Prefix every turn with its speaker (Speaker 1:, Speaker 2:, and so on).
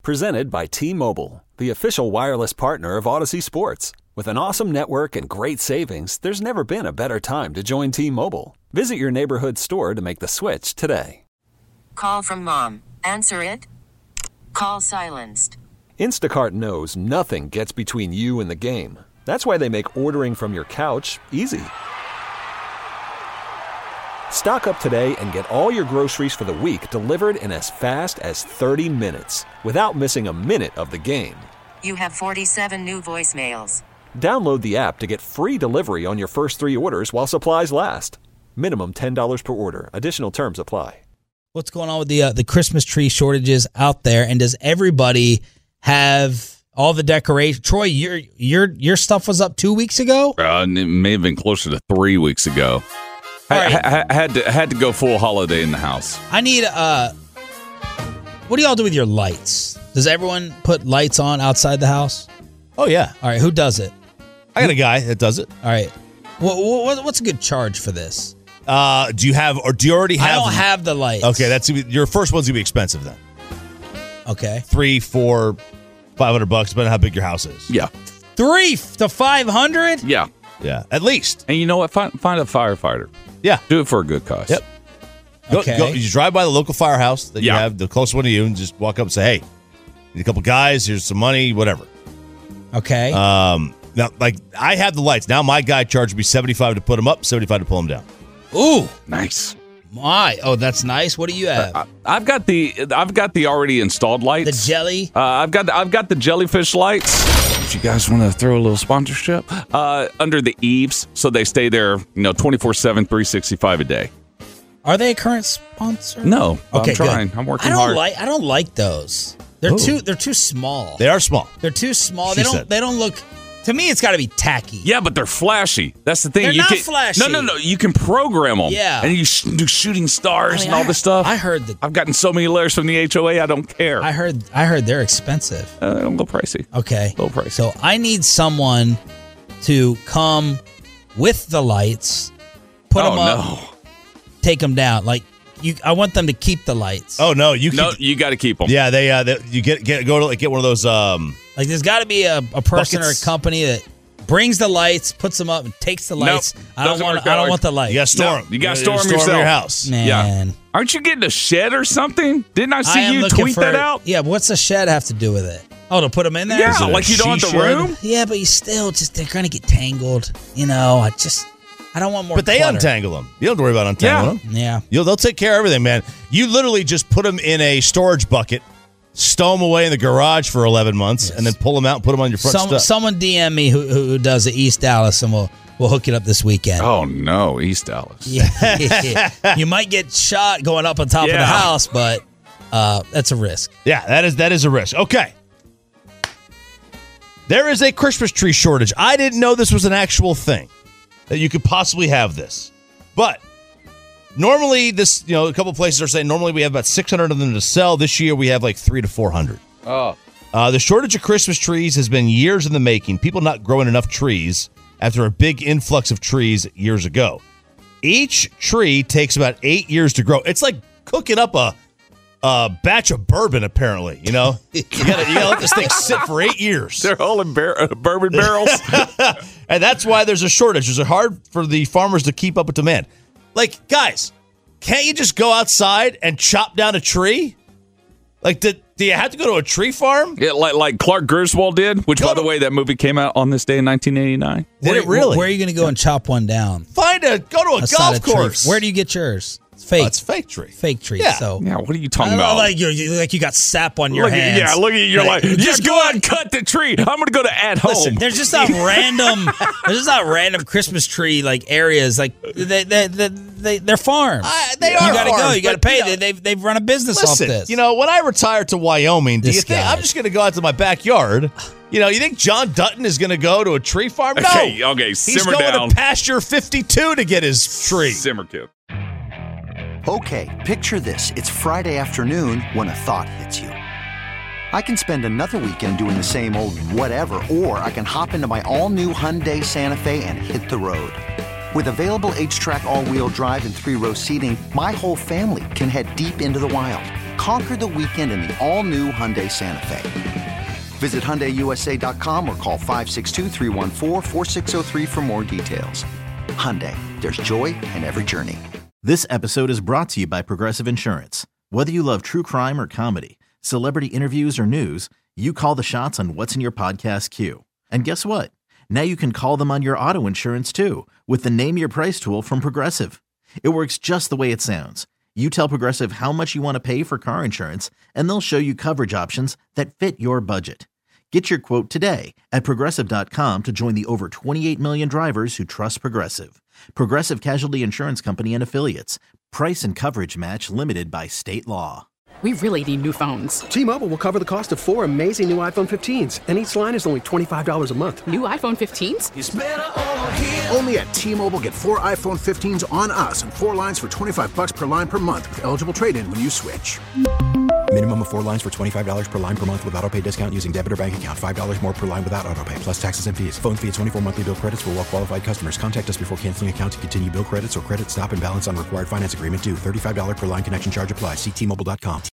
Speaker 1: Presented by T-Mobile, the official wireless partner of Odyssey Sports. With an awesome network and great savings, there's never been a better time to join T-Mobile. Visit your neighborhood store to make the switch today.
Speaker 2: Call from mom. Answer it. Call silenced.
Speaker 1: Instacart knows nothing gets between you and the game. That's why they make ordering from your couch easy. Stock up today and get all your groceries for the week delivered in as fast as 30 minutes without missing a minute of the game.
Speaker 2: You have 47 new voicemails.
Speaker 1: Download the app to get free delivery on your first 3 orders while supplies last. Minimum $10 per order. Additional terms apply.
Speaker 3: What's going on with the Christmas tree shortages out there? And does everybody have all the decorations? Troy, your stuff was up 2 weeks ago?
Speaker 4: It may have been closer to 3 weeks ago. I had to go full holiday in the house.
Speaker 3: I need what do y'all do with your lights? Does everyone put lights on outside the house?
Speaker 5: Oh, yeah.
Speaker 3: All right, who does it?
Speaker 5: I got a guy that does it.
Speaker 3: All right. What's a good charge for this?
Speaker 5: Do you already have?
Speaker 3: I don't have the lights.
Speaker 5: Okay, that's your first one's gonna be expensive then.
Speaker 3: Okay.
Speaker 5: $300, $400, $500, depending on how big your house is.
Speaker 4: Yeah.
Speaker 3: $300 to $500?
Speaker 4: Yeah.
Speaker 5: Yeah, at least.
Speaker 4: And you know what? Find a firefighter.
Speaker 5: Yeah.
Speaker 4: Do it for a good cause.
Speaker 5: Yep. Go, you drive by the local firehouse that you have, the closest one to you, and just walk up and say, hey, need a couple guys, here's some money, whatever.
Speaker 3: Okay.
Speaker 5: Now, like, I have the lights. Now my guy charged me $75 to put them up, $75 to pull them down.
Speaker 3: Ooh.
Speaker 4: Nice.
Speaker 3: Oh, that's nice. What do you have?
Speaker 4: I've got the already installed lights.
Speaker 3: The jelly?
Speaker 4: I've got the jellyfish lights. If you guys want to throw a little sponsorship under the eaves, so they stay there, 24/7, 365 a day.
Speaker 3: Are they a current sponsor?
Speaker 4: No.
Speaker 3: Okay,
Speaker 4: I'm trying.
Speaker 3: good.
Speaker 4: I'm working hard.
Speaker 3: I don't like those. They're too small.
Speaker 5: They are small.
Speaker 3: They're too small.
Speaker 5: She
Speaker 3: They don't look. To me, it's got to be tacky.
Speaker 4: Yeah, but they're flashy. That's the thing.
Speaker 3: They're not flashy.
Speaker 4: No. You can program them.
Speaker 3: Yeah.
Speaker 4: And you do shooting stars and all this stuff.
Speaker 3: I heard that.
Speaker 4: I've gotten so many letters from the HOA, I don't care.
Speaker 3: I heard they're expensive.
Speaker 4: A little pricey.
Speaker 3: Okay.
Speaker 4: A little pricey.
Speaker 3: So I need someone to come with the lights, put them up, take them down. Like I want them to keep the lights.
Speaker 5: Oh no,
Speaker 4: you got to keep them.
Speaker 5: Yeah, you get one of those.
Speaker 3: Like there's got to be a person
Speaker 5: buckets.
Speaker 3: or a company that brings the lights, puts them up, and takes the lights. I don't want the lights.
Speaker 5: You got to store them.
Speaker 4: You got to store them yourself.
Speaker 5: In your house.
Speaker 3: Man.
Speaker 4: Yeah. Aren't you getting a shed or something? Didn't I see you tweet that out?
Speaker 3: Yeah, but what's the shed have to do with it? Oh, to put them in there?
Speaker 4: Yeah, like you don't have the room?
Speaker 3: Yeah, but you still they're going to get tangled. I don't want more
Speaker 5: But they
Speaker 3: clutter.
Speaker 5: untangle them. You don't have to worry about untangling them.
Speaker 3: Yeah.
Speaker 5: They'll take care of everything, man. You literally just put them in a storage bucket, stow them away in the garage for 11 months, and then pull them out and put them on your front step.
Speaker 3: Someone DM me who does it, East Dallas, and we'll hook it up this weekend.
Speaker 4: Oh, no, East Dallas.
Speaker 3: Yeah. You might get shot going up on top of the house, but that's a risk.
Speaker 5: Yeah, that is a risk. Okay. There is a Christmas tree shortage. I didn't know this was an actual thing, that you could possibly have this. But normally this, a couple places are saying normally we have about 600 of them to sell. This year we have like 300 to 400.
Speaker 4: Oh.
Speaker 5: The shortage of Christmas trees has been years in the making. People not growing enough trees after a big influx of trees years ago. Each tree takes about 8 years to grow. It's like cooking up a batch of bourbon, apparently. You gotta let this thing sit for 8 years.
Speaker 4: They're all in bourbon barrels.
Speaker 5: And that's why there's a shortage. It's hard for the farmers to keep up with demand. Like, guys, can't you just go outside and chop down a tree? Like, do you have to go to a tree farm?
Speaker 4: Yeah, like Clark Griswold did, which, by the way, that movie came out on this day in 1989.
Speaker 5: Did it really?
Speaker 3: Where are you going to go and chop one down?
Speaker 5: Go to a golf course.
Speaker 3: Where do you get yours? It's fake.
Speaker 5: It's fake tree.
Speaker 3: Fake tree.
Speaker 5: Yeah.
Speaker 3: So
Speaker 4: yeah, what are you talking about?
Speaker 3: Like you got sap on your hands.
Speaker 4: Yeah, look at you. You're like, just go out and cut the tree. I'm going to go to at home.
Speaker 3: Listen, there's just not random Christmas tree like areas like they're farms.
Speaker 5: They are.
Speaker 3: You got to go.
Speaker 5: farms,
Speaker 3: You got to pay. They've run a business off this.
Speaker 5: When I retire to Wyoming, do you think I'm just going to go out to my backyard? You think John Dutton is going to go to a tree farm? No.
Speaker 4: Okay, simmer
Speaker 5: down. He's
Speaker 4: down.
Speaker 5: going to pasture 52 to get his tree.
Speaker 4: Simmer, kid.
Speaker 6: Okay, picture this. It's Friday afternoon when a thought hits you. I can spend another weekend doing the same old whatever, or I can hop into my all-new Hyundai Santa Fe and hit the road. With available H-Track all-wheel drive and 3-row seating, my whole family can head deep into the wild. Conquer the weekend in the all-new Hyundai Santa Fe. Visit HyundaiUSA.com or call 562-314-4603 for more details. Hyundai, there's joy in every journey.
Speaker 7: This episode is brought to you by Progressive Insurance. Whether you love true crime or comedy, celebrity interviews or news, you call the shots on what's in your podcast queue. And guess what? Now you can call them on your auto insurance too with the Name Your Price tool from Progressive. It works just the way it sounds. You tell Progressive how much you want to pay for car insurance, and they'll show you coverage options that fit your budget. Get your quote today at Progressive.com to join the over 28 million drivers who trust Progressive. Progressive Casualty Insurance Company and Affiliates. Price and coverage match limited by state law.
Speaker 8: We really need new phones.
Speaker 9: T-Mobile will cover the cost of 4 amazing new iPhone 15s, and each line is only $25 a month.
Speaker 8: New iPhone 15s?
Speaker 10: It's better over here. Only at T-Mobile, get 4 iPhone 15s on us and 4 lines for $25 per line per month with eligible trade-in when you switch.
Speaker 11: Minimum of 4 lines for $25 per line per month with autopay discount using debit or bank account. $5 more per line without autopay, plus taxes and fees. Phone fee at 24 monthly bill credits for well-qualified customers. Contact us before canceling account to continue bill credits or credit stop and balance on required finance agreement due. $35 per line connection charge applies. See T-Mobile.com.